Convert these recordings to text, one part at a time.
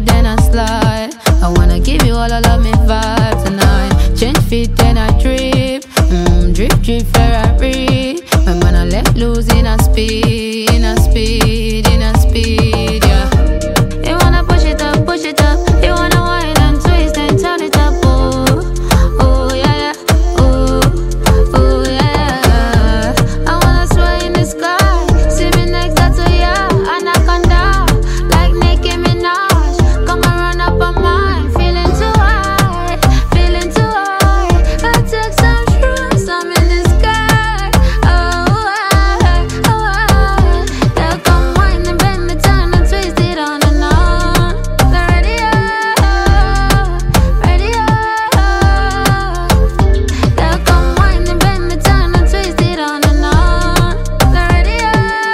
then I slide. I wanna give you all of me vibe tonight. Change feet, then I drip. Drip, drip, Ferrari. I'm gonna let loose in a speed, in a speed, in a speed, yeah. You wanna push it up, push it up. You wanna wine and twist and turn it up, oh. Oh, yeah, yeah, oh. Oh, yeah. I wanna sway in the sky. See me next to ya, anaconda. Like Nicki Minaj. Come and run up on mine. Feeling too high, feeling too high. I took some shrooms, I'm in the sky. Oh, yeah, come wine and bend me, turn and twist it on and on. The radio, radio. Yeah, come wine and bend me, turn and twist it on and on. The radio,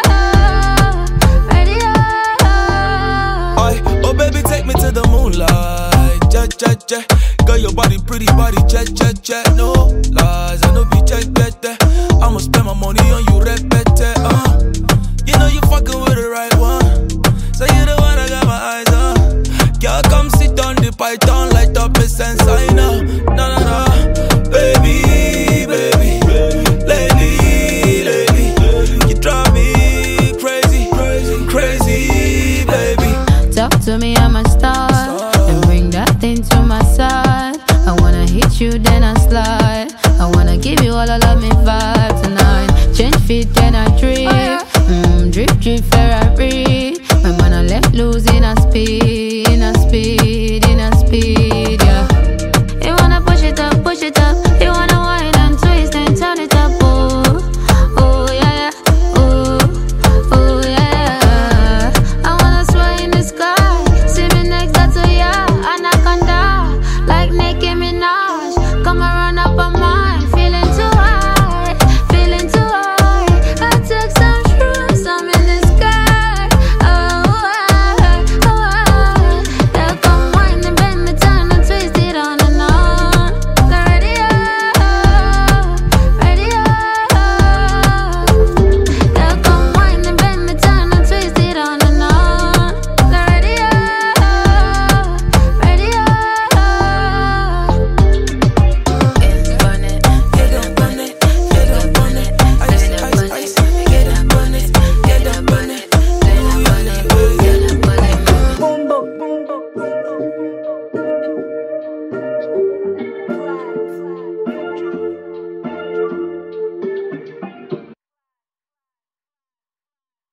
radio. Aye, oh baby, take me to the moonlight. Jet, jet, jet. Girl, your body pretty, body jet, jet, jet. No lies, I know be check, that. I'ma spend my money on you, repete. You know you fucking with the right one. So you the one I got my eyes on. Girl, come sit on the python, light up a sense, I know. No, no, no. Baby, baby. Lady, lady. You drive me crazy, crazy, crazy, baby. Talk to me, I'm a star. And bring that thing to my side. I wanna hit you, then I slide. I wanna give you all of me vibe tonight. Change feet, then I drip. Drip, drip, Ferrari. I'm gonna let loose in a speed.